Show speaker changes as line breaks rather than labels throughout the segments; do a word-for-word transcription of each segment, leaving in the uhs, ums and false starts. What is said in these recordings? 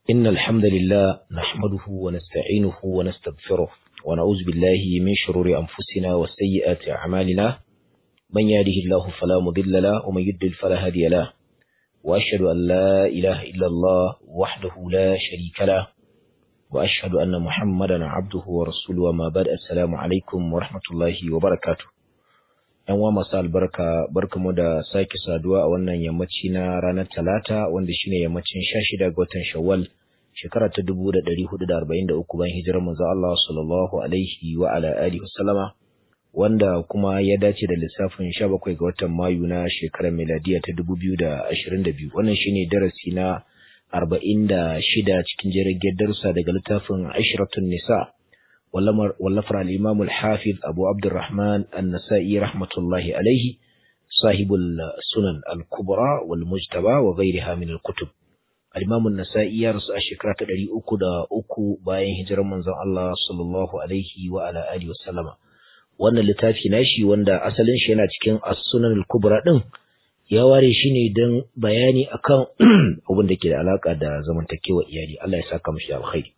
إن الحمد لله نحمده ونستعينه ونستغفره ونعوذ بالله من شرور أنفسنا وسيئات أعمالنا من يهده الله فلا مضل له ومن يضلل فلا هادي له وأشهد أن لا إله إلا الله وحده لا شريك له وأشهد أن محمدا عبده ورسوله وما بعد السلام عليكم ورحمة الله وبركاته. ‘Yan uwa masu albarka, barkamu da sake saduwa a wannan yammaci na ranar Talata, wanda shine yammacin sha shida ga watan Shawwal, shekara ta dubu da ɗari hudu da arba'in da uku bayan hijirar manzo Allah sallallahu alaihi wa ala alihi wasallama, wanda kuma ya dace da lissafin sha bakwai ga watan Mayu na shekarar miladiya ta dubu biyu da ashirin da biyu. Wannan shine darasi na arba'in da shida cikin jirgin darussa daga littafin Ashratun Nisa. واللفر الإمام الحافظ أبو عبد الرحمن النسائي رحمة الله عليه صاحب السنن الكبرى والمجتبى وغيرها من الكتب. الإمام النسائي يرس الشكرة الذي أكد أكو باين هجر منزل الله صلى الله عليه وعلى آله وسلم. وأن اللتافي ناشي وأن أصلا شينا تكين السنن الكبرى دن ya ware shi ne don bayani akan abin da ke da alaka da zamantakewa iyali. Allah ya saka mishi alkhairi.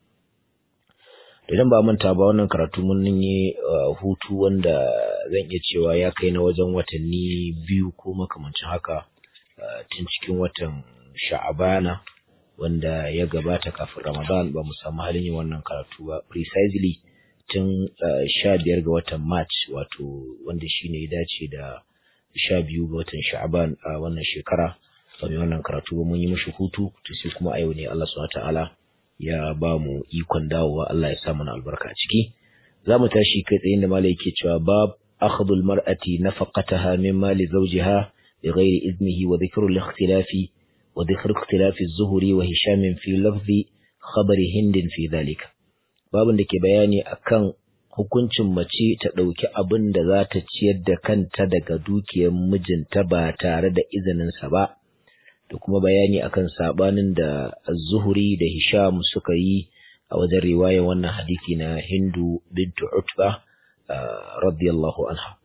Idan ba manta ba, wannan karatu mun yi hutu wanda zan iya cewa ya kai na wajen watanni biyu ko makamancin haka tun cikin watan Sha'abana wanda ya gabata kafin Ramadan. Ba mu samu halin yin wannan karatu ba precisely tun sha biyar ga watan March, wato wanda shine ya dace da sha biyu ga watan Sha'aban a wannan shekara. Ba mu wannan karatu ba, mun yi mishi hutu, to sai kuma a yau ne Allah subhanahu wa ta'ala ya ba mu ikon dawowa. Allah ya sa mana albarka a ciki. Za mu tashi kai tsayin da malai yake cewa bab akhdhul mar'ati nafaqataha min mali zawjiha bighairi idnihi wa dhikru al-ikhtilafi wa dhikru ikhtilafi az-zuhri wa hisham fi lafzi khabari hind fi dhalika. Babun da ke bayani akan hukuncin mace ta dauki abin da za ta ciyar da kanta daga dukiyar mijinta ba tare da izinin sa ba, da kuma bayani akan sabanin da Az-Zuhri da Hisham suka yi a wajen riwayar wannan hadisi na Hindu bint Utba radiyallahu anha.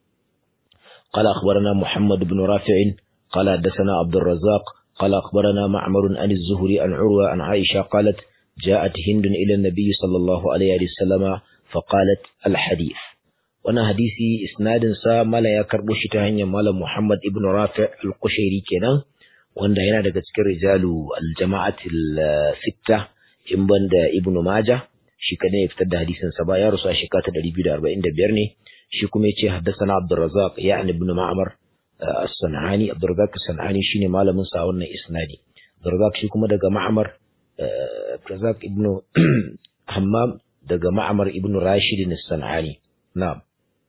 Qala akhbarana Muhammad ibn Rafi' qala hadathana Abdul Razzaq qala akhbarana Ma'mar an Az-Zuhri an Urwa an Aisha qalat ja'at Hind ila an-nabiy sallallahu alayhi wa sallama faqalat al-hadith. Wannan hadisi isnadin sa mala ya karbo shi ta hanyar malam Muhammad ibn Rafi' al-Qushairi kenan, wanda yana daga cikin rijalu al-jama'atul sitta in banda Ibn Majah, shi kadai ya fitar da hadisin sa ba. Ya rusu a shekara ta ɗari biyu da arba'in da biyar ne. Shi kuma yace haddathana Abdul Razzaq ya'ni ibn Ma'mar as-San'ani. Abdul Razzaq as-San'ani shine malamin sa wannan isnadi. Abdul Razzaq shi kuma daga Ma'mar Abdul Razzaq ibn Hammam daga Ma'mar ibn Rashid as-San'ani. Na'am.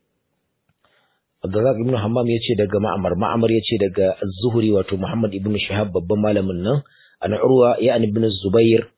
Abdurrazzaq ibn Hammam yace daga Ma'mar, Ma'mar yace daga Az-Zuhri wato Muhammad ibn Shihab babban malamin nan, an Urwa ya'ni ibn Zubair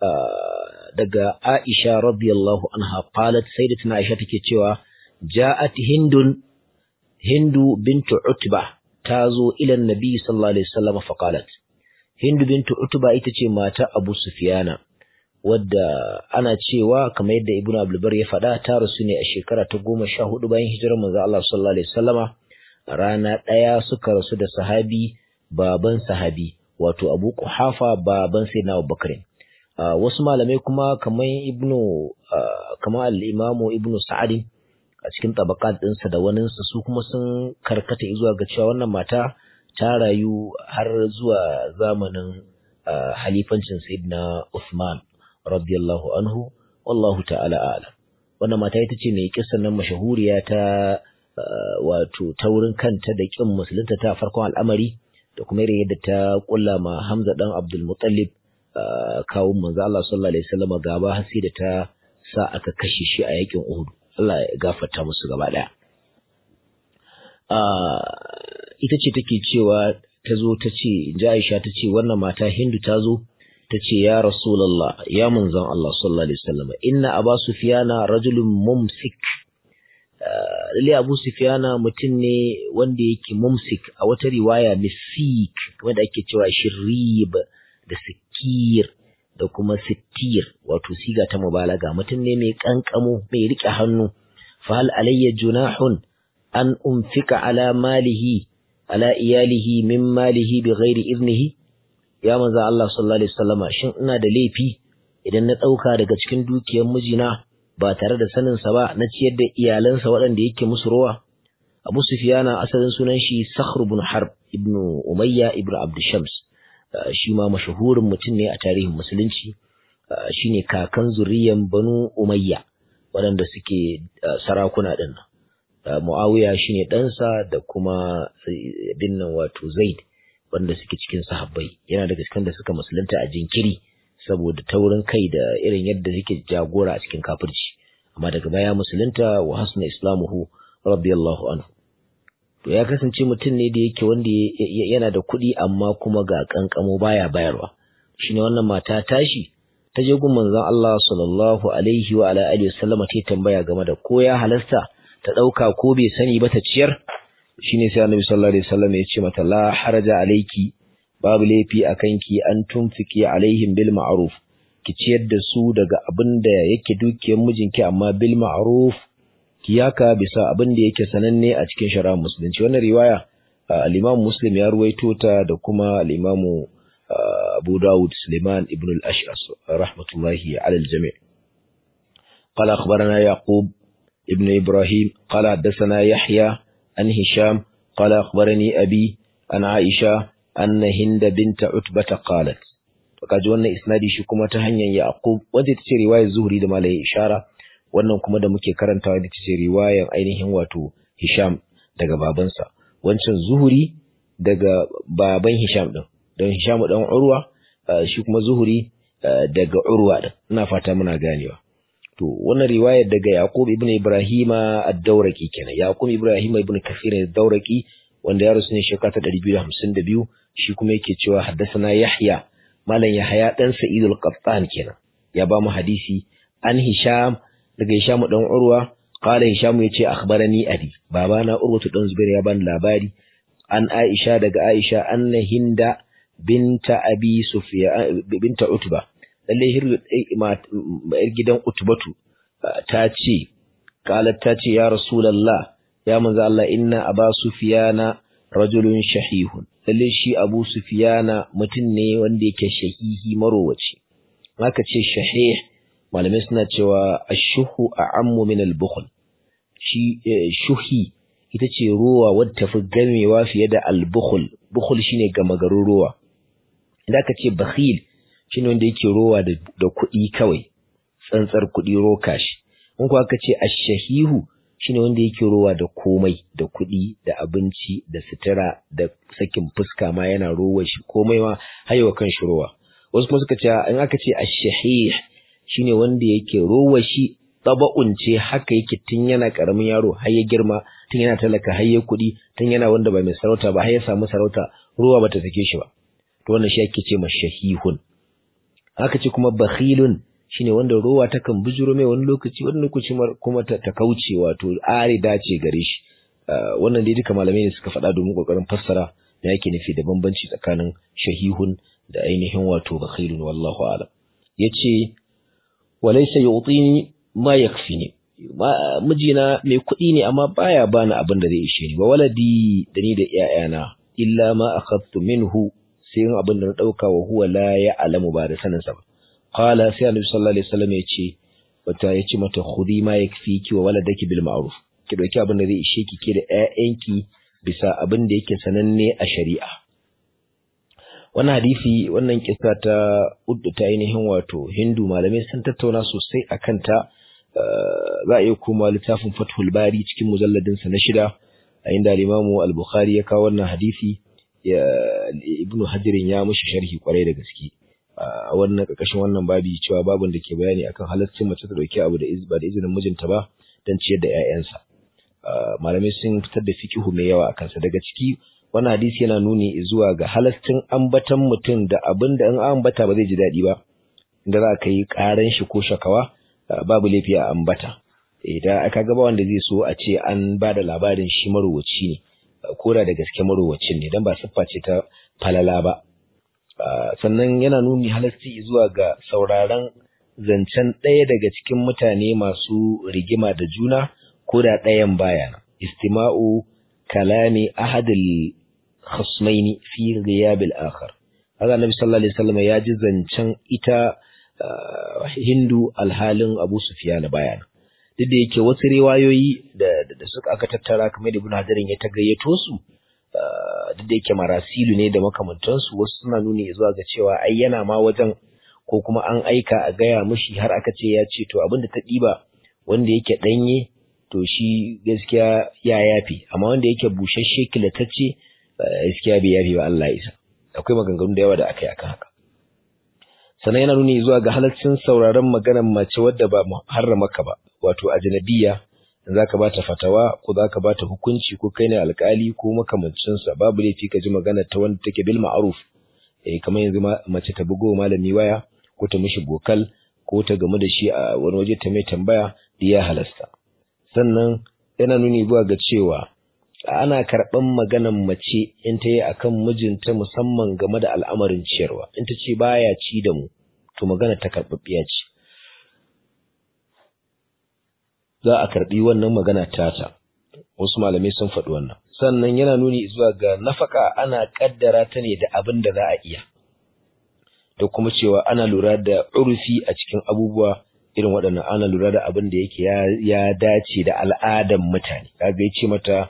daga Aisha radiyallahu anha qalat, sayyidatuna Aisha take cewa ja'at Hindun Hindu bint Utba tazo ila Nabi sallallahu alaihi wasallam fa qalat. Hindu bint Utba ita ce mata Abu Sufyana, wadda ana cewa kamar yadda Ibn Abdul Bar ya faɗa ta rasu ne a shekara ta goma sha hudu bayan hijirar manzo Allah sallallahu alaihi wasallama. Rana ɗaya suka rasu da sahabi baban sahabi wato Abu Quhafa baban Sayyidina Abu Bakr. Uh, wasu malamai kuma kamar Ibn uh, kamar al-Imam Ibn Sa'd a cikin tabaqat ɗinsa da waninsa su kuma sun karkata zuwa ga cewa wannan mata ta rayu har zuwa zamanin uh, halifancin Sayyidina Uthman radiyallahu anhu, wallahu ta'ala a'lam. Wannan mata ita ce mai kissan nan mashahuriya ta wato taurin kanta da kin musulunta ta farkon al'amari, da kuma irin yadda ta kulla ma Hamza dan Abdul Muttalib kawun manzo Allah sallallahu alaihi wasallam gaba har sai da ta sa aka kashe shi a yakin Uhud. Allah ya gafarta musu gaba daya. Ita ce take cewa ta zo ta ce, inji Aisha ta ce wannan mata Hindu ta zo ta ce ya Rasulullah, ya manzon Allah sallallahu alaihi wasallam, inna Abu Sufyana rajulun mumsik. Lalle Abu Sufyana mutum ne wanda yake mumsik, a wata riwaya misik wanda ake cewa shirrib da sikir da kuma sittir, wato siga ta mubalaga. Mutum ne mai kankamo, mai rike hannu. Fa hal alayya junahun an umfika ala malihi ala iyalihi min malihi bighairi idnihi. ya manzo Allah sallallahu alaihi wasallama shin ina da laifi idan na dauka daga cikin dukiyar mijina ba tare da sanin sa ba na ciyar da iyalansa waɗanda yake musu rowa Abu Sufyana asalin sunan shi Sakhr ibn Harb ibn Umayya ibn Abd Shams shi ma mashahurin mutum ne a tarihin musulunci shine kakan zuriyan Banu Umayya waɗanda suke sarakuna din Muawiya shine ɗansa da kuma binnan wato Zaid wanda suke cikin sahabbai yana daga cikin da suka musulunta a jinkiri saboda taurin kai da irin yadda suke jagora a cikin kafirci amma daga baya musulunta wa hasna islamuhu radiyallahu anhu to ya kasance mutum ne da yake wanda yana da kuɗi amma kuma ga kankamo baya bayarwa shine wannan mata tashi ta je gun manzon Allah sallallahu alaihi wa ala alihi wasallama ta tambaya game da ko ya halasta ta dauka ko bai sani ba ta ciyar shine sai Annabi sallallahu alaihi wasallam ya ce mata la haraja alayki babu laifi akanki an tunfiki alaihim bil ma'ruf ki ciyar da su daga abin da yake dukiyar mijinki amma bil ma'ruf kiyaka bisa abin da yake sananne a cikin shari'ar musulunci wannan riwaya al-Imam Muslim ya ruwaito ta da kuma al-Imam Abu Dawud Sulaiman ibn al-Ash'as rahmatullahi ala al-jami' قال أخبرنا يعقوب ابن إبراهيم قال حدثنا يحيى عن هشام قال أخبرني أبي عن عائشة أن هند بنت عتبة قالت فقد وانا إسنادي شكما تهنيا يعقوب وانت تسي رواية الزهري دم عليه إشارة وانا كما دمكي كرنتا وانت تسي رواية أينهم واتو هشام دقا بابنسا وانت الزهري دقا بابن هشام دم دم هشام دم عروة شكما زهري دقا عروة دم نافتا منا غانيوا to wannan riwayar daga Yaqub ibn Ibrahim ad-Dawraqi kenan Yaqub Ibrahim ibn Kathir ad-Dawraqi wanda ya rasu ne shekara ta ɗari biyu da hamsin da biyu shi kuma yake cewa haddathana Yahya malam Yahya dan Sa'id al-Qattan kenan ya ba mu hadisi an Hisham daga Hisham dan Urwa qala Hisham yace akhbarani abi babana Urwa dan Zubair ya bani labari an Aisha daga Aisha anna Hinda binta Abi Sufyan binta Utba lalle hirru yar gidan Utbatu ta ce qalat ta ce ya rasulullah ya manzo Allah inna Aba Sufyana rajulun shahihun lalle shi Abu Sufyana mutum ne wanda yake shahihi marowaci haka ce shahih malamai suna cewa ashuhu a'ammu min al-bukhl shi shuhi ita ce ruwa wadda tafi gamewa fiye da al-bukhl bukhl shine gama garin ruwa idan ka ce bakhil shine wanda yake rowa da da kuɗi kawai tsantsar kuɗi roka shi in ko aka ce ash-shahihu shine wanda yake rowa da komai da kuɗi da abinci da sutura da sakin fuska ma yana rowa shi komai ma haiwa kan shi rowa wasu kuma suka ce in aka ce ash-shahih shine wanda yake rowa shi taba'un ce haka yake tun yana karamin yaro har ya girma tun yana talaka har ya kuɗi tun yana wanda ba mai sarauta ba har ya samu sarauta rowa bata sake shi ba to wannan shi ake ce mashahihun aka ce kuma bakhilun shine wanda rowa ta kan bujuro mai wani lokaci wani lokaci kuma ta, ta kauce wato ari dace gare shi uh, wannan dai duka malamai ne suka faɗa domin kokarin fassara da yake nufi da bambanci tsakanin shahihun da ainihin wato bakhilun wallahu a'lam yace walaysa yu'tini ma yakfini mijina mai kuɗi ne amma baya bani abin da zai ishe ni wa waladi da ni da iyayana illa ma akhadtu minhu sai yin abin da na ɗauka wa huwa la ya alamu ba da saninsa ba. Kala sai Annabi sallallahu alaihi wasallam ya ce wata ya ce mata khudi ma yakfiki wa waladaki bil ma'ruf. Ki dauki abin da zai ishe ki ke da ƴaƴanki bisa abin da yake sananne a shari'a. Wannan hadisi wannan kissa ta uddu ta ainihin wato Hindu malamai sun tattauna sosai akan ta za a iya kuma littafin Fathul Bari cikin mujalladin sa na shida a inda al-Imam al-Bukhari ya kawo wannan hadisi ya Ibn Hajarin ya mushi sharhi kwarai da gaske a wannan kakashin wannan babi cewa babun da ke bayani akan halaccin mace ta dauki abu da ba da izinin mijinta ba dan ciyar da ƴaƴansa malamai sun fitar da fikihu mai yawa akan sa daga ciki wannan hadisi yana nuni zuwa ga halaccin ambatan mutum da abin da in ambata ba zai ji dadi ba inda za ka yi karan shi ko shakawa babu laifi a ambata idan aka ga ba wanda zai so a ce an ba da labarin shi maruwaci ne koda da gaske marowacin ne dan ba siffa ce ta falala ba sannan yana nuni halarci zuwa ga sauraron zancen ɗaya daga cikin mutane masu rigima da juna koda ɗayan baya istima'u kalami ahadil khasmaini fi ghiyabil akhar haka Annabi sallallahu alaihi wasallam ya ji zancen ita Hindu alhalin Abu Sufyan baya duk da yake wasu riwayoyi da da suka aka tattara kamar da Ibn Hajar ya ta gayyato su duk da yake marasilu ne da makamantansu wasu suna nuni zuwa ga cewa ai yana ma wajen ko kuma an aika a gaya mishi har aka ce ya ce to abinda ta ɗiba wanda yake ɗanye to shi gaskiya ya yafi amma wanda yake bushashe kilatacce gaskiya bai yafi ba Allah isa akwai maganganu da yawa da aka yi akan haka sannan yana nuni zuwa ga halaccin sauraron maganar mace wadda ba harrama ka ba wato ajnabiya za ka bata fatawa ko za ka bata hukunci ko kai ne alkali ko makamancinsa babu laifi ka ji magana ta wanda take bil ma'ruf eh kamar yanzu mace ta bugo malami waya ko ta mishi bokal ko ta gamu da shi a wani waje ta mai tambaya da ya halasta sannan yana nuni zuwa ga cewa ana karɓan maganan mace in ta yi akan mijinta musamman game da al'amarin ciyarwa in ta ce baya ci da mu to magana ta karɓaɓɓiya ce za a karɓi wannan magana tata wasu malamai sun faɗi wannan sannan yana nuni zuwa ga nafaka ana kaddara ta ne da abin da za a iya da kuma cewa ana lura da urfi a cikin abubuwa irin waɗannan ana lura da abin da yake ya dace da al'adan mutane kaga yace mata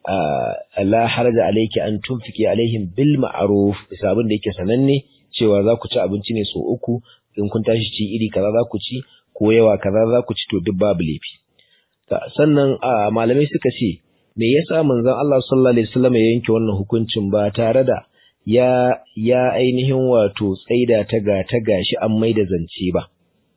la haraja alayki an tunfiki alaihim bil ma'ruf bisa abin da yake sananne cewa za ku ci abinci ne so uku in kun tashi ci iri kaza za ku ci ko yawa kaza za ku ci to duk babu laifi sannan malamai suka ce me yasa manzon Allah sallallahu alaihi wasallam ya yanke wannan hukuncin ba tare da ya ya ainihin wato tsaida ta ga ta gashi an maida zance ba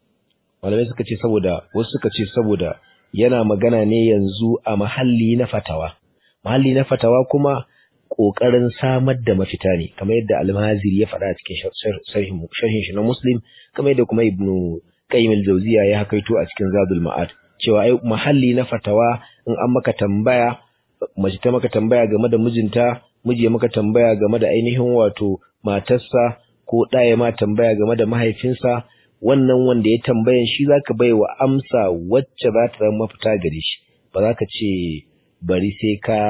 malamai suka ce saboda wasu suka ce saboda yana magana ne yanzu a mahalli na fatawa mahalli na fatawa kuma kokarin samar da mafita ne kamar yadda al-Maziri ya faɗa a cikin sharhin shi na Muslim kamar yadda kuma Ibn Qayyim al-Jawziyya ya hakaito a cikin Zadul Ma'ad cewa ai mahalli na fatawa in an maka tambaya mace ta maka tambaya game da mijinta miji ya maka tambaya game da ainihin wato matarsa ko ɗaya ma tambaya game da mahaifinsa wannan wanda ya tambayan shi zaka baiwa amsa wacce za ta zama mafita gare shi ba za ka ce bari sai ka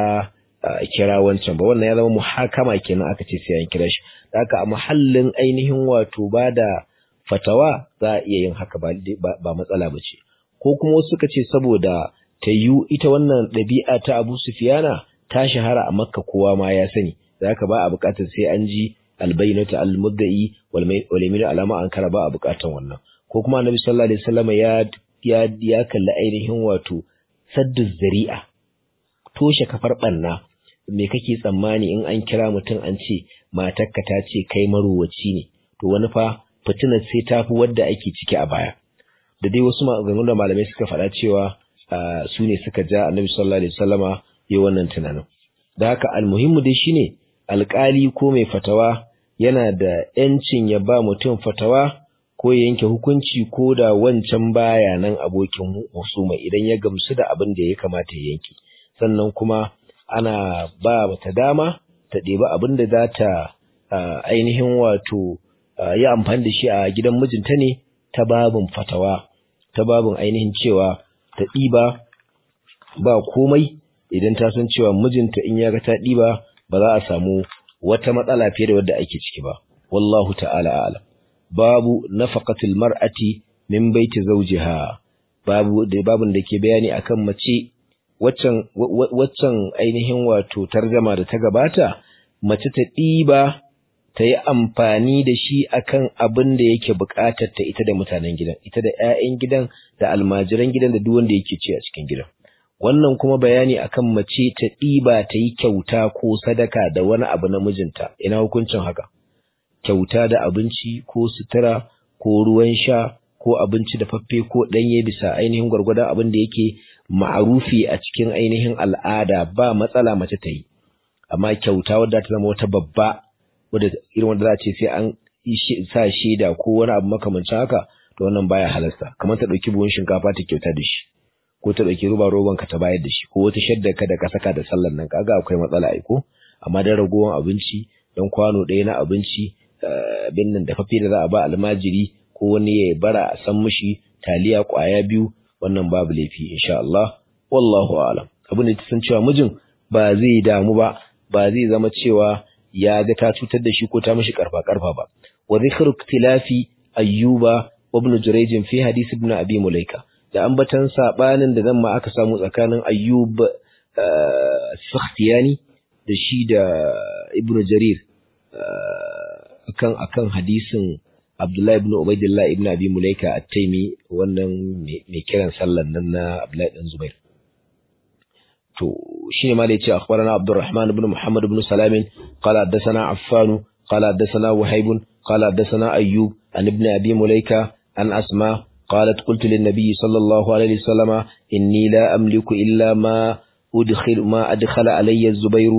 kira wancan ba wannan ya zama muhakama kenan aka ce sai an kira shi haka a mahallin ainihin wato ba da fatawa za a iya yin haka ba ba matsala ba ce ko kuma wasu suka ce saboda ta yi ita wannan ɗabi'a ta Abu Sufyana ta shahara a Makka kowa ma ya sani zaka ba a buƙatar sai an ji albayyinatu almudda'i wal yaminu alama ankara ba a buƙatar wannan ko kuma Annabi sallallahu alaihi wasallam ya ya ya kalli ainihin wato saddu zari'a toshe kafar banna me kake tsammani in an kira mutum an ce matarka ta ce kai marowaci ne to wani fa fitinar sai tafi wadda ake ciki a baya da dai wasu maganganun da malamai suka faɗa cewa su ne suka ja Annabi sallallahu alaihi wasallama yayin wannan tunanin da haka almuhimmu dai shine alƙali ko mai fatawa yana da yancin ya ba mutum fatawa ko ya yanke hukunci ko da wancan baya nan abokin husuma idan ya gamsu da abin da ya kamata ya yanke sannan kuma ana ba mata dama ta ɗebi abin da za ta ainihin wato yi amfani da shi a gidan mijinta ne ta babin fatawa ta babin ainihin cewa ta ɗiba ba komai idan ta san cewa mijinta in ya ga ta ɗiba ba za a samu wata matsala fiye da wadda ake ciki ba wallahu ta'ala a'lam babu nafaqatul mar'ati min baiti zawjiha babu da babun da ke bayani akan mace waccan waccan ainihin wato tarjama da ta gabata mace ta ɗiba ta yi amfani da shi akan abin da yake buƙatar ta ita da mutanen gidan ita da ƴaƴan gidan da almajiran gidan da duk wanda yake ci a cikin gidan wannan kuma bayani akan mace ta ɗiba ta yi kyauta ko sadaka da wani abu na mijinta ina hukuncin haka kyauta da abinci ko sutura ko ruwan sha ko abinci da faffe ko ɗanye bisa ainihin gwargwadon abin da yake ma'arufi a cikin ainihin al'ada ba matsala mace ta yi amma kyauta wadda ta zama wata babba wadda irin wanda za a ce sai an sa shaida ko wani abu makamancin haka to wannan baya halasta kamar ta ɗauki buhun shinkafa ta kyauta da shi ko ta ɗauki roba roban ka ta bayar da shi ko wata shadda ka da ka saka da sallan nan kaga akwai matsala ai ko amma dan ragowar abinci dan kwano ɗaya na abinci bin nan da fafe da za a ba almajiri ko wani ya bara a san mishi taliya kwaya biyu wannan babu laifi insha Allah wallahu a'lam abin da san cewa mijin ba zai damu ba ba zai zama cewa ya ga ta cutar da shi ko ta mishi karfa karfa ba. Wa dhikru ikhtilafi ayyuba wa ibn jurayj fi hadith ibn abi mulaika, da ambatan sabanin da nan ma aka samu tsakanin ayyub sakhtiyani da shi da ibn jarir akan akan hadisin Abdullah ibn Ubaidillah ibn Abi Mulaika at-Taimi, wannan mai kiran sallan nan na Abdullah ibn Zubair. To shine ma da yace akhbarana Abdurrahman ibn Muhammad ibn Salam qala hadathana Affan qala hadathana Wahib qala hadathana Ayyub an ibn Abi Mulaika an Asma qalat qultu lin nabiy sallallahu alayhi wasallam inni la amliku illa ma udkhil ma adkhala alayya az-Zubair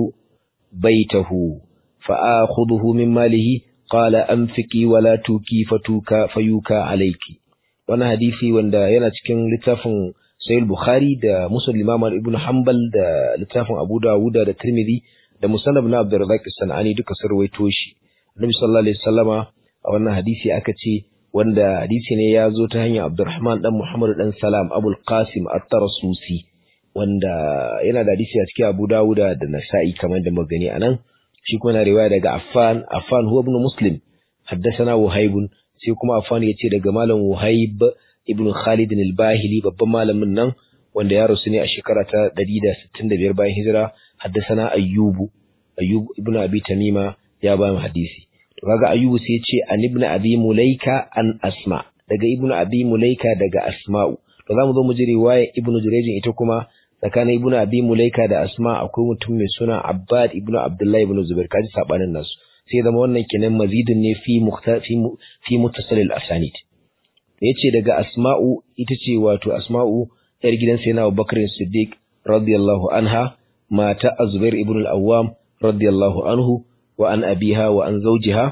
baytahu fa akhudhuhu min malihi qala anfiki wala tuki fatuka fayuka alayki. Wannan hadisi wanda yana cikin littafin Sahih Bukhari da Muslim Imam Ibn Hanbal da littafin Abu Dawud da Tirmidhi da Musnad ibn Abdurrazzaq as-Sanani duka sun rawaito shi. Annabi sallallahu alaihi wasallama a wannan hadisi aka ce, wanda hadisi ne ya zo ta hanyar Abdurrahman dan Muhammad dan Salam Abul Qasim at-Tarsusi, wanda yana da hadisi a cikin Abu Dawud da Nasa'i kamar da muka gani anan. Shi kuma na riwaya daga Affan, Affan huwa ibn Muslim, haddathana Wahib, sai kuma Affan yace daga malam Wahib ibn Khalid al-Bahili, babban malamin nan wanda ya rasu ne a shekara ta ɗari da sittin da biyar bayan hijira. Haddathana Ayyub, Ayyub ibn Abi Tamima ya ba mu hadisi. To kaga Ayyub sai yace an ibn Abi Mulaika an Asma, daga ibn Abi Mulaika daga Asma'u. To zamu zo mu ji riwaya Ibn Jurayj ita kuma tsakanin Ibn Abi Mulaika da Asma akwai mutum mai suna Abbad ibn Abdullah ibn Zubair, kaji sabanin nasu. Sai zama wannan kenan mazidun ne fi mukhtafi fi muttasil al-asanid. Yace daga Asma'u, ita ce wato Asma'u yar gidan Sayyidina Abubakar Siddiq radiyallahu anha, mata Az-Zubair ibn al-Awwam radiyallahu anhu, wa an abiha wa an zawjiha.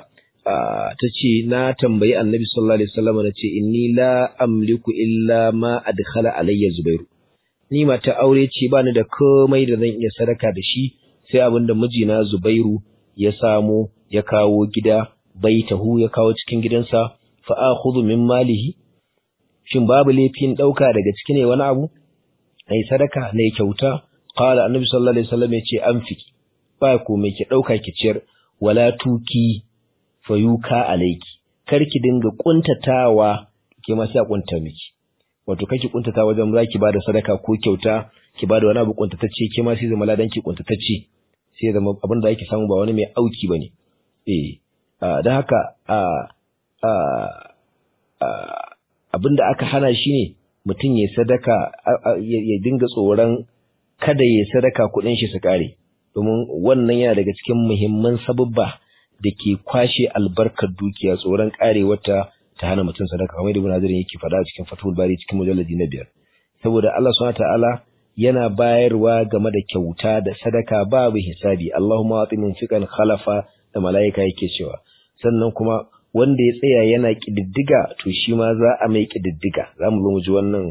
tace na tambayi Annabi sallallahu alaihi wasallam, nace inni la amliku illa ma adkhala alayya Zubair. Ni mata aure ce, ba ni da komai da zan iya sadaka da shi sai abinda mijina Zubairu ya samu ya kawo gida, baitahu ya kawo cikin gidansa, fa akhudhu min malihi. Shin babu laifin dauka daga cikin ne wani abu ai sadaka ne kyauta? Qala Annabi sallallahu alaihi wasallam yace anfiki, ba komai ki dauka ki ciyar, wala tuki fayuka alayki, kar ki dinga kuntatawa ke ma sai kunta miki. Wato kake kuntata wajen zaki bada sadaka ko kyauta, ki bada wani abu kuntatacce, ke ma sai zama ladan ki kuntatacce, sai zama abin da yake samu ba wani mai auki bane. Eh dan haka abin da aka hana shi ne mutum ya sadaka ya dinga tsoron kada ya sadaka kudin shi su kare, domin wannan yana daga cikin muhimman sababba da ke kwashe albarkar dukiya, tsoron karewarta ta hana mutum sadaka, kamar da Ibn Hazm yake faɗa a cikin Fathul Bari cikin mujalladi na biyar. Saboda Allah subhanahu ta'ala yana bayarwa game da kyauta da sadaka babu hisabi. Allahumma ati munfiqan khalafa, da malaika yake cewa. Sannan kuma wanda ya tsaya yana kididdiga, to shi ma za a mai kididdiga. Za mu zo mu ji wannan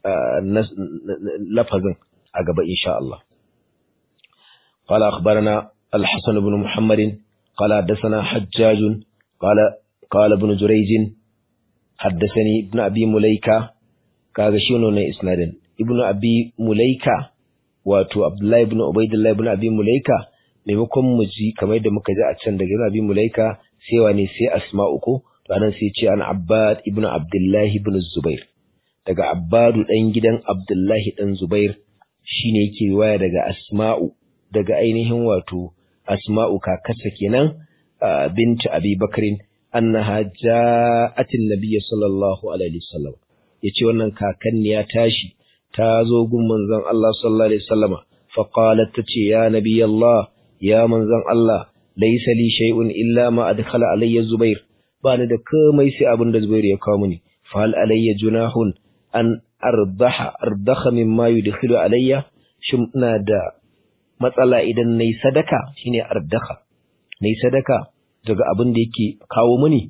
lafazin a gaba insha Allah. Qala akhbarana al-Hasan ibn Muhammad qala hadathana Hajjaj qala qala ibn Jurayj haddasani ibn Abi Mulaika. Kaga shi ne isnadin ibn Abi Mulaika, wato Abdullah ibn Ubaidillah ibn Abi Mulaika, maimakon mu ji kamar da muka ji a can daga ibn Abi Mulaika sai wane sai Asma'u ko to anan sai ce an Abbad ibn Abdullah ibn Zubair, daga Abbadu dan gidan Abdullah dan Zubair, shine yake riwaya daga Asma'u, daga ainihin wato Asma'u kakarsa kenan binti Abi Bakrin, annaha ja'atin nabiyyi sallallahu alaihi wasallam. Yace wannan kakanniya tashi ta zo gun manzon Allah sallallahu alaihi wasallama, fa qalat tace ya nabiyyi Allah, ya manzon Allah, laysa li shay'un illa ma adkhala alayya Zubair, ba ni da komai sai abin da Zubair ya kawo mini, fa hal alayya junahun an ardaha ardakha mimma yudkhilu alayya, shin ina da matsala idan nayi sadaka, shine ardakha, nayi sadaka daga abin da yake kawo mini?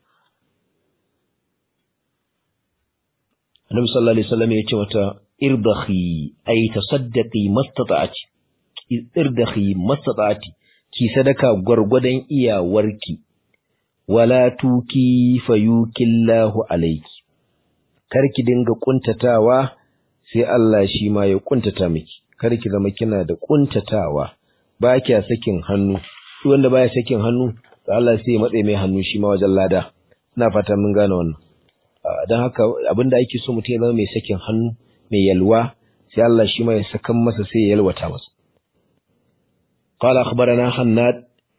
Annabi sallallahu alaihi wasallam ya ce mata irdakhi ay tasaddaqi mastata'ati, irdakhi mastata'ati, ki sadaka gwargwadon iyawarki, wala tuki fayukillahu alayki, kar ki dinga kuntatawa sai Allah shi ma ya kuntata miki, kar ki zama kina da kuntatawa, ba kiya sakin hannu duk wanda baya sakin hannu to Allah sai ya matse mai hannu shi ma wajen lada. Ina fata mun gane wannan. Dan haka abinda ake so mutum ya zama mai sakin hannu mai yalwa sai Allah shi ma ya sakan masa sai ya yalwata masa. قال أخبرنا حناد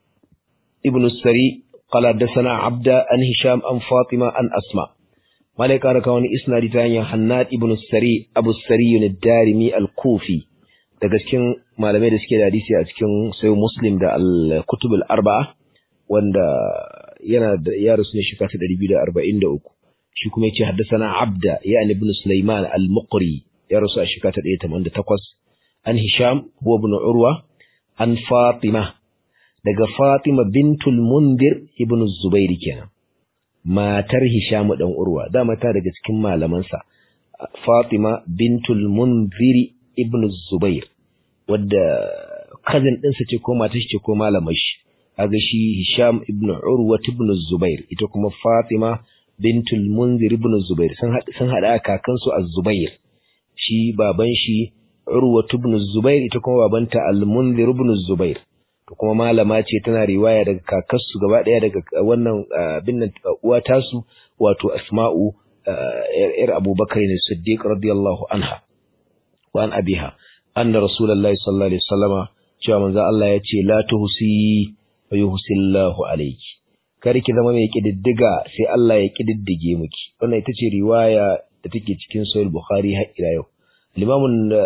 ابن السري قال حدثنا عبد عن هشام عن فاطمة عن أسماء مالك أركان إسناد تاني حناد ابن السري أبو السري الدارمي الكوفي daga cikin malamai da suke da hadisi a cikin sai Muslim da al-Kutub al-Arba'a wanda yana da ya rasu ne shekara ta ɗari biyu da arba'in da uku shi kuma yace haddathana Abda yani ibn Sulaiman al-Muqri ya rasu a shekara ta ɗari tamanin da takwas an Hisham huwa ibn Urwa an Fatima daga Fatima bintul Mundir ibn Zubair kenan matar Hisham dan Urwa da mata daga cikin malamansa Fatima bintul Mundir ibn Zubair wadda cousin ɗinsa ce ko matar shi ce ko malamar shi kaga shi Hisham ibn Urwa ibn Zubair ita kuma Fatima bintul Munzir ibn Zubair sun hada sun hada kakansu Az-Zubair shi baban shi Urwa ibn Zubair ita kuma babanta Al-Munzir ibn Zubair to kuma malama ce tana riwaya daga kakarsu gaba daya daga wannan binnan uwa tasu wato Asma'u yar Abubakar ne Siddiq radiyallahu anha wa an abiha anna rasulullahi sallallahu alaihi wasallama cewa manzo Allah ya ce la tuhsi wa yuhsillahu alayki kar ki zama mai kididdiga sai Allah ya kididdige miki wannan ita ce riwaya da take cikin sahih bukhari har ila yau al-imam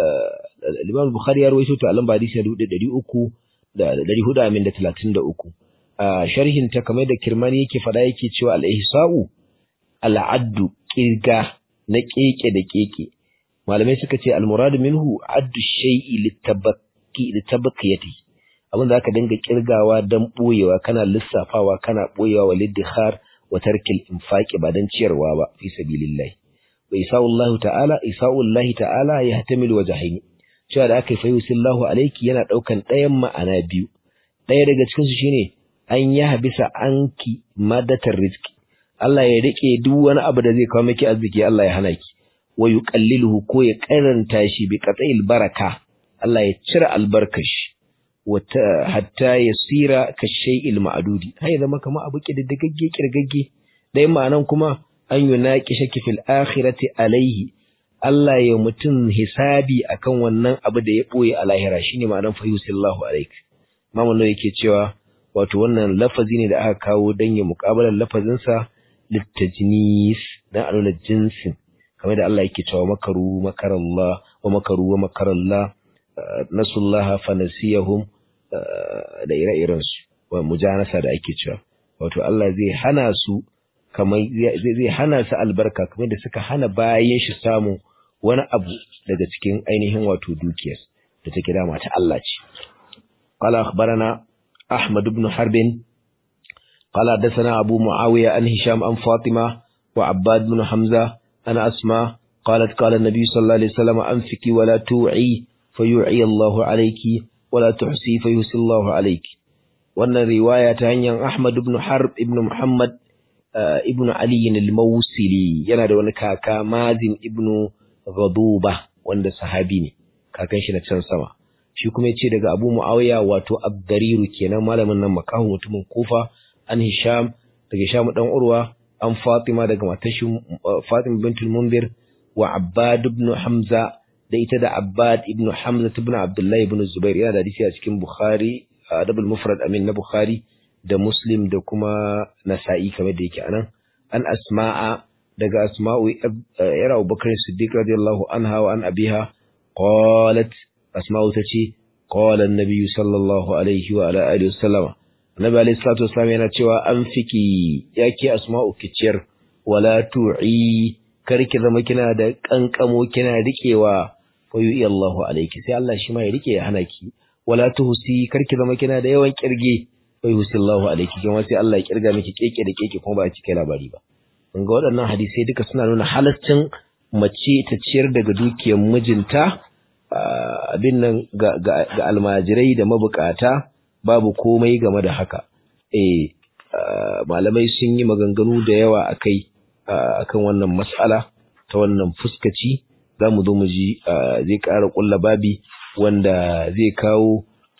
al-imam bukhari ya rawaito ta lamba hadisi dubu ɗari uku da ɗari hudu da talatin da uku a sharhin ta kamar da Kirmani yake fada yake cewa al-ihsa'u al-addu kirga na keke da keke malamai suka ce al-murad minhu addu shay'i litabaqi litabaqiyati abin da aka dinga kirgawa dan boyewa kana lissafawa kana boyewa wa lidkhar wa tarkil infaqi ba dan ciyarwa ba fi sabilillah wa isa'ullahu ta'ala isa'ullahi ta'ala yahtamilu wajhaini cewa da aka yi fayusillahu alayki yana daukan ɗayan ma'ana biyu ɗaya daga cikin su shine an ya habisa anki madatar rizki Allah ya rike duk wani abu da zai kawo miki arziki Allah ya hana ki wa yuqalliluhu ko ya karanta shi bi qat'il baraka Allah ya cire albarkashi wata hatta yasira ka shay'il ma'dudi hay zama kama abu kididdigagge kirgagge dai ma'anan kuma an yunaqi shaki fil akhirati alayhi Allah ya mutun hisabi akan wannan abu da ya boye a lahira shine ma'anan fa yusillahu alayk mamun ne yake cewa wato wannan lafazi ne da aka kawo dan ya muqabalar lafazin sa litajnis dan alula jinsin kamar da Allah yake cewa makaru makarallah wa makaru wa makarallah nasullaha fanasiyahum da ire-iren su wa mujanasa da ake cewa wato Allah zai hana su kamar zai hana su albarka kamar da suka hana bayan shi samu wani abu daga cikin ainihin wato dukiyar da take dama ta Allah ce qala akhbarana ahmad ibn harb qala hadathana abu muawiya an hisham an fatima wa abbad ibn hamza ana asma qalat qala an-nabi sallallahu alaihi wasallam anfiki wa la tu'i fayu'i Allahu alayki wa la tuhsi fayusi Allahu alayki wannan riwaya ta hanyar ahmad ibn harb ibn muhammad ibn ali al-mawsili yana da wani kaka mazin ibn Ghaduba wanda sahabi ne kakan shi na can sama shi kuma yace daga Abu Muawiya wato Abdariru kenan malamin nan makahu mutumin Kufa an Hisham daga Hisham dan Urwa an Fatima daga matashi Fatima bintul Munzir wa Abbad ibn Hamza da ita da Abbad ibn Hamza ibn Abdullah ibn Zubair yana da hadisi a cikin Bukhari Adabul Mufrad amin na Bukhari da Muslim da kuma Nasa'i kamar da yake anan an Asma'a daga Asma'u yar Abubakar Siddiq radiyallahu anha wa an abiha qalat Asma'u tace qala an-nabi sallallahu alaihi wa ala alihi wasallama Annabi alayhi salatu wasallam yana cewa anfiki yake Asma'u kiciyar wala tu'i karki zama kina da kankamo kina rikewa fa yu'i Allahu alayki sai Allah shi ma ya rike ya hana ki wala tuhsi karki zama kina da yawan kirge fa yu'i Allahu alayki kuma sai Allah ya kirga miki keke da keke kuma ba a cike labari ba ga waɗannan hadisai duka suna nuna halaccin mace ta ciyar daga dukiyar mijinta abin nan ga, ga, ga almajirai da mabukata babu komai game da haka eh malamai sun yi maganganu da yawa akai akan wannan mas'ala ta wannan fuskaci zamu zo mu ji zai ƙara ƙulla babi wanda zai kawo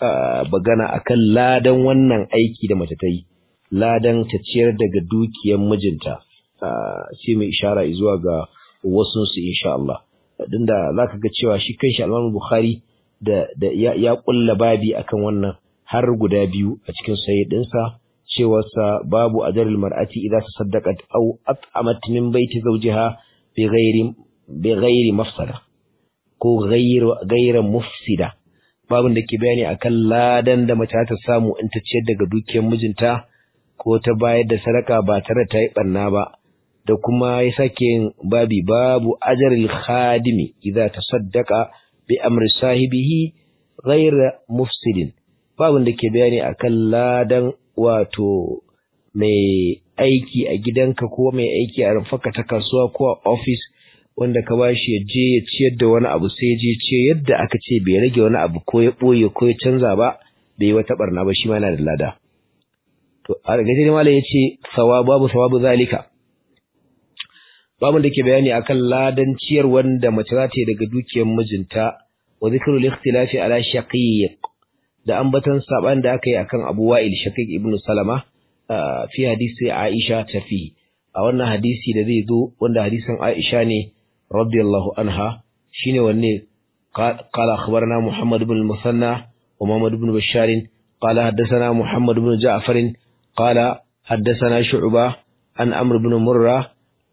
bagana akan ladan wannan aiki da mace ta yi, ladan ta ciyar daga dukiyar mijinta, sai mai ishara zuwa ga wasu su insha Allah. Din da zaka ga cewa shi kanshi Imam Bukhari da, da ya, ya kulla babi akan wannan har guda biyu a cikin sahih dinsa, cewa sa babu ajrul mar'ati idza tasaddaqat aw at'amat min baiti zawjiha bi ghairi bi ghairi mafsada ko ghairu ghairu mufsida. Babin da ke bayani akan ladan da mace ta samu in ta ciyar daga dukiyar mijinta ko ta bayar da sadaka ba tare ta yi barna ba. Da kuma ya sake yin babi babu ajrul khadimi idza tasaddaqa bi amri sahibihi ghayra mufsidin. Babin da ke bayani akan ladan wato mai aiki a gidanka ko mai aiki a rumfarka ta kasuwa ko a office wanda ka bashi ya je ya ciyar da wani abu sai ya je ce yadda aka ce bai rage wani abu ko ya boye ko ya canza ba, bai yi wata barna ba, shi ma yana da lada. To a daga cikin malai yace sawabu babu sawabu zalika. Babin da ke bayani akan ladan ciyar wanda mace za ta yi daga dukiyar mijinta, wa zikrul ikhtilafi ala shaqiq, da ambatan saban da aka yi akan Abu Wa'il Shaqiq ibn Salama fi hadisi Aisha tafi. A wannan hadisi da zai zo wanda hadisin Aisha ne radiyallahu anha, shine wanne qala akhbarana Muhammad ibn al-Musanna wa Muhammad ibn Bashar qala haddathana Muhammad ibn Ja'far qala haddathana Shu'bah an Amr ibn Murrah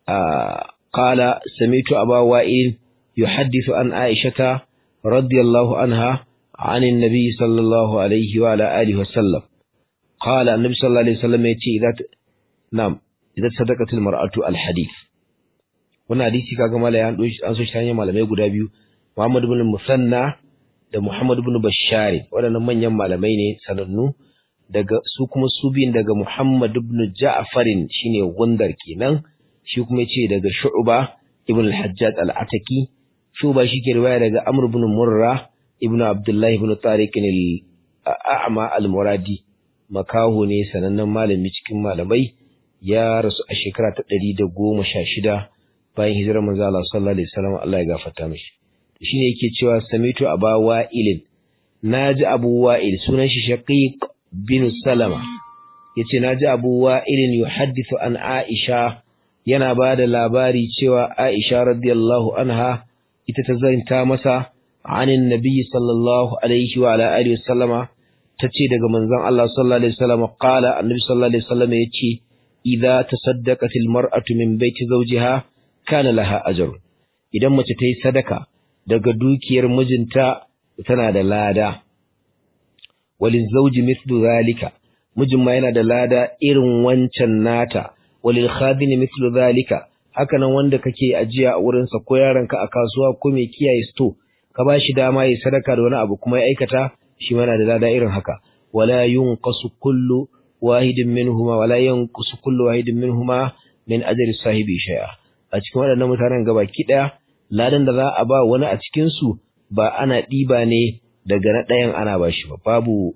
قال سمعت أبا وائل يحدث عن عائشة رضي الله عنها عن النبي صلى الله عليه وعلى آله وسلم قال النبي صلى الله عليه وسلم يتي إذا نعم إذا صدقت المرأة الحديث. wannan hadisi kaga malai an doshi an so shi hanyar malamai guda biyu, Muhammad ibn Musanna da Muhammad ibn Bashar. Waɗannan manyan malamai ne sanannu, daga su kuma su biyin daga Muhammad ibn Ja'farin shine gundar kenan, shi kuma yace daga Shu'ba ibn al-Hajjaj al-Ataki. Shu'ba shike riwaya daga Amr ibn Murrah ibn Abdullah ibn Tariq al-A'ma al-Muradi, makaho ne sanannen malami cikin malamai, ya rasu a shekara ta ɗari da goma sha shida bayan hijirar manzo Allah sallallahu alaihi wasallam, Allah ya gafarta mishi. Shine yake cewa samitu Aba Wa'il, naji Abu Wa'il sunan shi Shaqiq bin Salama, yace naji Abu Wa'il yuhaddithu an Aisha, yana ba da labari cewa Aisha radiyallahu anha ita ta zanta masa anin nabi sallallahu alaihi wa ala alihi wasallama, tace daga manzon Allah sallallahu alaihi wasallam qala annabi sallallahu alaihi wasallam yace idza tasaddaqatil mar'atu min baiti zawjiha kana laha ajr. Idan mace ta yi sadaka daga dukiyar mijinta tana da lada, walil zawji mithlu zalika, mijin ma yana da lada irin wancan nata, walil khadini mithlu zalika, hakanan wanda kake ajiya a wurin sa ko yaranka a kasuwa ko mai kiyaye sto ka bashi dama yayi sadaka da wani abu kuma ya aikata, shi ma yana da lada irin haka. Wala yunqasu kullu wahidin minhuma wala yanqusu kullu wahidin minhuma min ajri sahibi shay'a. A cikin waɗannan mutanen gabaki daya ladan da za a ba wani a cikin su ba ana diba ne daga na ɗayan ana bashi ba, babu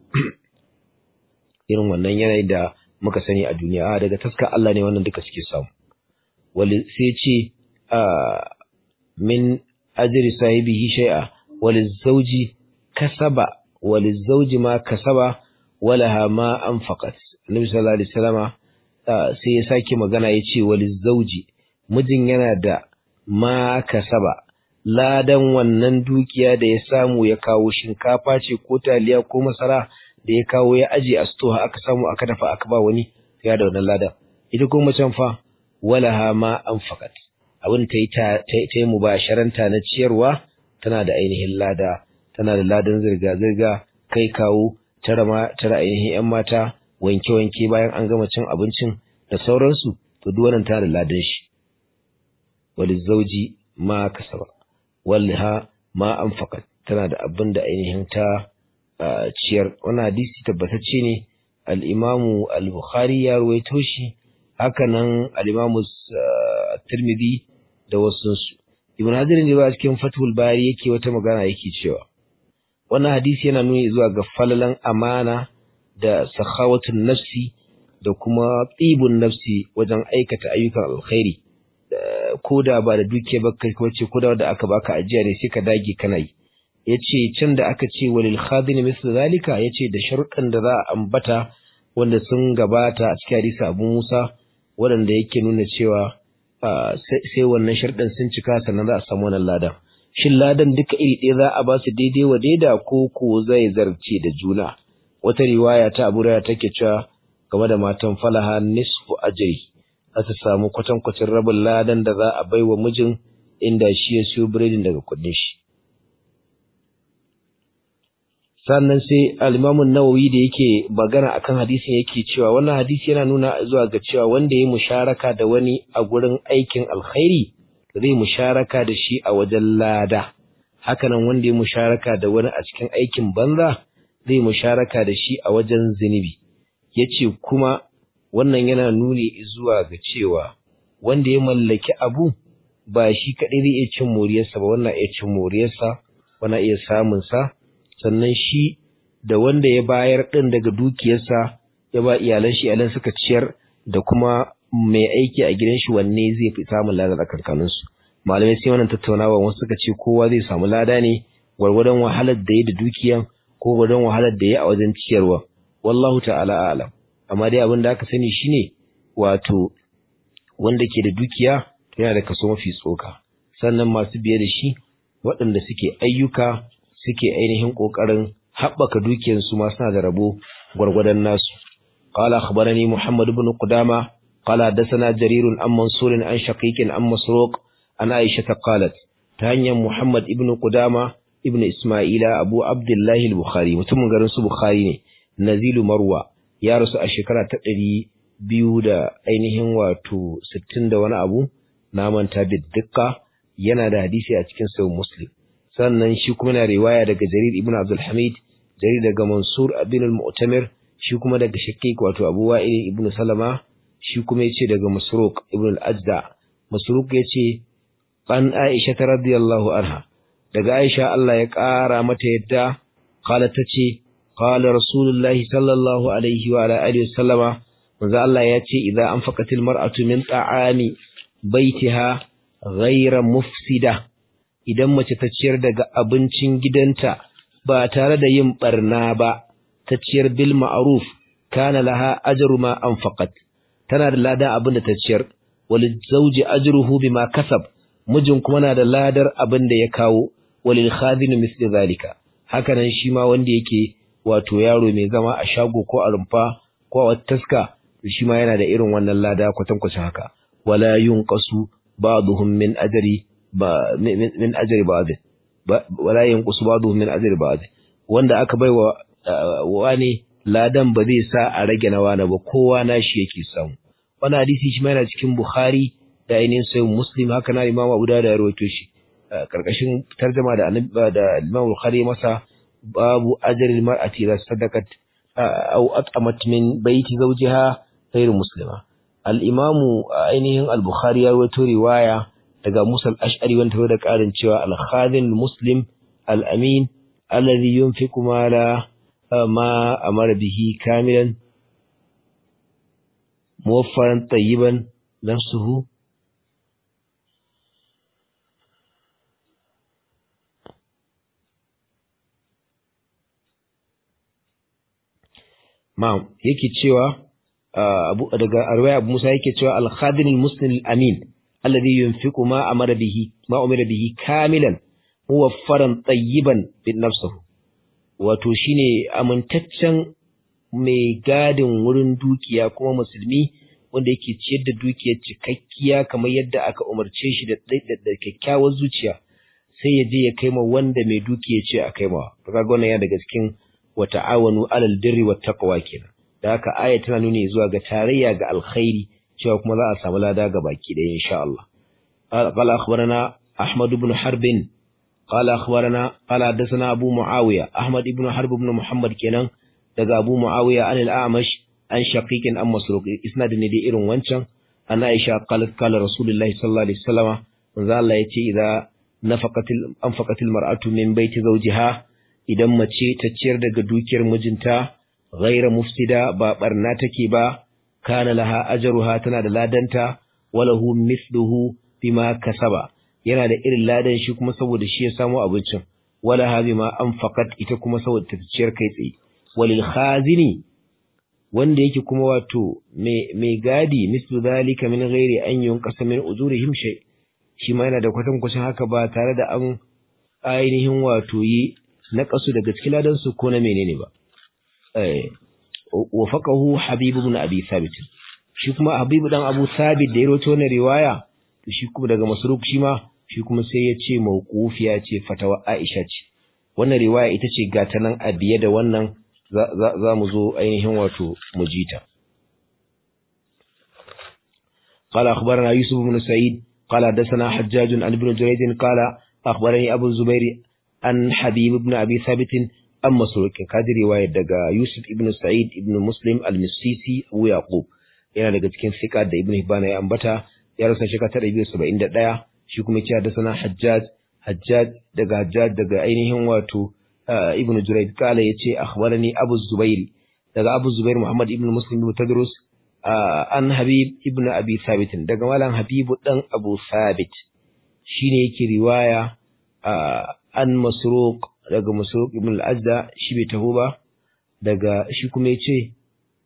irin wannan yanayi da muka sani a duniya, daga taskar Allah ne wannan duka suke samu. Wali sai ce min ajri sahibihi shay'a wal zawji kasaba wal zawji ma kasaba walaha ma anfaqat. Annabi sallallahu alaihi wasallama sai ya sake magana yace wal zawji, mijin yana da ma kasaba, ladan wannan dukiya da ya samu ya kawo, shinkafa ce ko taliya ko masara da ya kawo ya aje a store aka samu aka dafa aka ba wani, ya da wannan ladan. Ita kuma can fa walaha ma anfaqat, abin ta yi ta yi mubasharanta na ciyarwa, tana da ainihin lada, tana da ladan zirga zirga, kai kawo, tara ma tara ainihin yan mata, wanke wanke bayan an gama cin abincin da sauransu, to duk wannan tana da ladan shi. walizauji ma kasaba walha ma anfaqat, tana da abin da ainihin ta ciyar. Wannan hadisi tabbatacce ne, al-Imamu al-Bukhari ya ruwaito shi, haka nan al-Imamu Tirmidhi da wasu su. Ibn Hajar ne ba cikin Fathul Bari yake wata magana yake cewa wannan hadisi yana nuni zuwa ga falalan amana da sakhawatun nafsi da kuma tibun nafsi wajen aikata ayyukan alkhairi. Ko da ba da duke ba kai wace ko da wanda aka baka ajiya ne sai ka dage kana yi. yace can da aka ce walil khadin mislu zalika yace da sharuɗan da za a ambata wanda sun gabata a cikin hadisi Abu Musa wanda yake nuna cewa sai wannan sharuɗan sun cika sannan za a samu wannan ladan shin ladan duka iri ɗaya za a ba su daidai wa daida ko ko zai zarce da juna wata riwaya ta Abu Hurairah take cewa game da matan falaha nisfu ajri za ta samu kwatankwacin rabin ladan da za a baiwa mijin inda shi ya siyo biredin daga kuɗin shi sannan sai al-Imam an-Nawawi da yake magana akan hadisin yake cewa wannan hadisi yana nuna zuwa ga cewa wanda ya musharaka da wani a gurin aikin alkhairi zai musharaka da shi a wajen lada hakanan wanda ya musharaka da wani a cikin aikin banza zai musharaka da shi a wajen zinubi yace kuma wannan yana nuni zuwa ga cewa wanda ya mallaki abu ba shi kadai zai iya cin moriyarsa ba wannan iya cin moriyarsa wannan iya samun sa sannan shi da wanda ya bayar din daga dukiyarsa ya ba iyalan shi iyalan suka ciyar da kuma mai aiki a gidan shi wanne zai fi samun lada a kankanin su malamai sai wannan tattaunawa wasu suka ce kowa zai samu lada ne gwargwadon wahalar da ya da dukiyan ko gwargwadon wahalar da ya a wajen ciyarwa wallahu ta'ala a'lam amma dai abin da aka sani shine wato wanda ke da dukiya yana da kaso mafi tsoka sannan masu biye da shi waɗanda suke ayyuka suke ainihin kokarin haɓaka dukiyar su ma suna da rabo gwargwadon nasu qala akhbarani muhammad ibn qudama qala hadathana jarir an mansur an shaqiq an masruq an aisha qalat ta hanyar muhammad ibn qudama ibn isma'ila abu abdullah al-bukhari mutumin garin su bukhari ne nazilu marwa ya rasu a shekara ta ɗari biyu da ainihin wato sittin da wani abu na manta bidduka yana da hadisi a cikin sahih muslim sannan shi kuma na riwaya daga jarir ibn abdul hamid jarir daga mansur ibn al-mu'tamir shi kuma daga shaqiq wato abu wa'il ibn salama shi kuma yace daga masruq ibn al-ajda masruq yace an aisha radhiyallahu anha daga aisha Allah ya kara mata yadda qalat tace qala rasulullahi sallallahu alaihi wa ala alihi wasallama manzo Allah yace idza anfaqatil mar'atu min ta'ami baitiha ghayra mufsida idan mace ta ciyar daga abincin gidanta ba tare da yin barna ba ta ciyar bil ma'ruf kana laha ajru ma anfaqat tana da ladan abin da ta ciyar walil zawji ajruhu bima kasab mijin kuma na da ladar abin da ya kawo walil khadin misli zalika hakanan shi ma wanda yake wato yaro mai zama a shago ko a rumfa ko a taska shi ma yana da irin wannan lada kwatankwacin haka wala yunqasu ba'dhum min ajri ba min ajri ba'd wala yanqusu ba'dhum min ajri ba'd wanda aka baiwa wani ladan ba zai sa a rage na wani ba kowa nashi yake samu wannan hadisi shi ma yana cikin Bukhari da ainihin sahih Muslim haka na Imam Abu Dawud ya rawaito shi karkashin tarjuma da Annabi da Imam Bukhari masa babu ajri mar'ati la sadaqat aw at'amat min baiti zawjiha ghayr muslima al-Imam ainihin al-Bukhari ya rawaito riwaya daga Musa al-Ash'ari wanda ya da karin cewa al-khadin muslim al-amin alladhi yunfiqu mala ma amara bihi kamilan muwaffaran tayyiban nafsuhu ma yake cewa abu daga arwaya Abu Musa yake cewa al-khadin al-muslim al-amin alladhi yunfiqu ma amara bihi ma umira bihi kamilan muwaffaran tayyiban bin nafsihi wato shine amintaccen mai gadin wurin dukiya kuma musulmi wanda yake ciyar da dukiyar cikakkiya kamar yadda aka umarce shi da da kyakkyawar zuciya sai ya je ya kaima wanda mai dukiya ce a kaimawa to kaga wannan yana daga cikin wa ta'awanu alal birri wat taqwa kenan da haka aya tana nuni zuwa ga tarayya ga alkhairi cewa kuma za a samu lada ga baki ɗaya insha Allah qala akhbarana ahmad ibn harb qala akhbarana qala hadathana abu muawiya ahmad ibn harb ibn muhammad kenan daga abu muawiya an al-a'mash an shaqiq an masruq isnadin ne dai irin wancan an aisha qalat qala rasulullahi sallallahu alaihi wasallam manzo Allah yace idza nafaqatil anfaqatil mar'atu min baiti zawjiha idan mace ta ciyar daga dukiyar mijinta ghaira mufsida ba barna take ba kana laha ajruha tana da ladanta walahu mithluhu bima kasaba yana da irin ladan shi kuma saboda shi ya samu abincin wala habi ma anfaqat ita kuma saboda ta ciyar kai tsaye walil khazini wanda yake kuma wato mai gadi mislu zalika min ghairi an yunqasa min ujurihim shay shi ma yana da kwatan kwacin haka ba tare da an ainihin wato yi na kasu daga cikin ladan su ko na menene ba eh wa faqahu habib ibn abi thabit shi kuma habib dan abu thabit da ya rawaito wannan riwaya to shi kuma daga masruk shi ma shi kuma sai ya ce mawqufiya ce fatawa aisha ce wannan riwaya ita ce gata nan a biye da wannan za mu zo ainihin wato mujita قال أخبرنا يوسف بن سعيد قال حدثنا حجاج عن ابن جريج قال أخبرني أبو الزبير عن حبيب بن أبي ثابت أم مسروق كادي رواية دقا يوسف بن سعيد بن مسلم المسيسي أبو يعقوب yana daga cikin sika da Ibn Hibban ya ambata ya rasa shekara ta ɗari biyu da saba'in da ɗaya shi kuma ya ce haddathana Hajjaj Hajjaj daga Hajjaj daga ainihin wato Ibn Jurayd kala yace akhbarani Abu Zubair daga Abu Zubair Muhammad ibn Muslim ibn Tadrus an Habib ibn Abi Thabit daga malam Habib dan Abu Thabit shine yake riwaya an Masruq daga Masruq ibn al-Azda shi bai taho ba daga shi kuma yace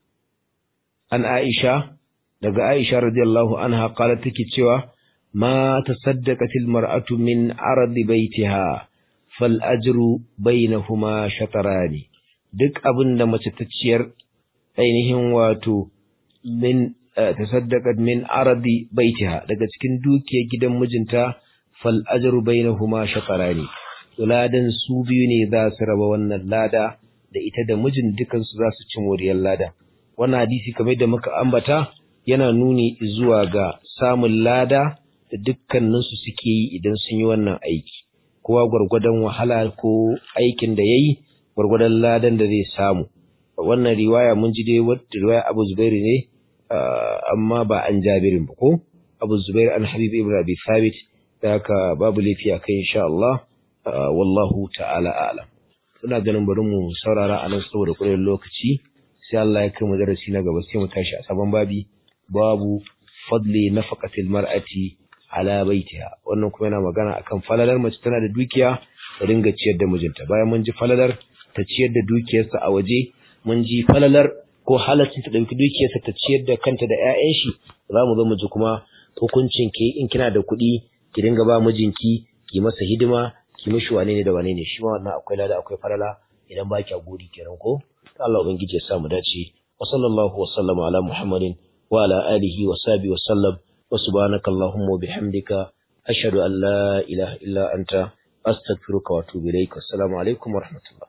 an Aisha daga Aisha radiyallahu anha qalat take cewa ma tasaddaqatil mar'atu min ardi baitiha fal ajru bainahuma shatarani duk abinda mace ta ciyar ainihin wato min tasaddaqat min ardi baitiha daga cikin dukiyar gidan mijinta fal ajru bainahuma shatarani ladan su biyu ne za su raba wannan lada da ita da mijin dukan su za su ci moriyar lada wannan hadisi kamar da muka ambata yana nuni zuwa ga samun lada da dukkaninsu suke yi idan sun yi wannan aiki kowa gwargwadon wahala ko aikin da yayi gwargwadon ladan da zai samu wannan riwaya mun ji dai wata riwaya Abu Zubair ne amma ba an Jabirin ba ko Abu Zubair an Habib ibn Abi Thabit da haka babu lafiya kai insha Allah wallahu ta'ala a'lam ina ganin bari mu saurara a nan saboda kullun lokaci sai Allah ya kai mu darasi na gaba sai mu tashi a sabon babi babu fadli nafaqatil mar'ati ala baitiha wannan kuma yana magana akan falalar mace tana da dukiya ta dinga ciyar da mijinta bayan mun ji falalar ta ciyar da dukiyarsa a waje mun ji falalar ko halaccin ta dauki dukiyarsa ta ciyar da kanta da ƴaƴan shi zamu zo mu ji kuma hukuncin ki in kina da kuɗi ki dinga ba mijinki ki masa hidima ki mishi wane ne da wane ne shi ma wannan akwai lada akwai falala idan ba ki godi kenan ko Allah ubangiji ya sa mu dace wa sallallahu wa sallama ala muhammadin wa ala alihi wa sahbihi wa sallam wa subhanaka allahumma wa bihamdika ashhadu an la ilaha illa anta astaghfiruka wa atubu ilaik assalamu alaikum wa rahmatullah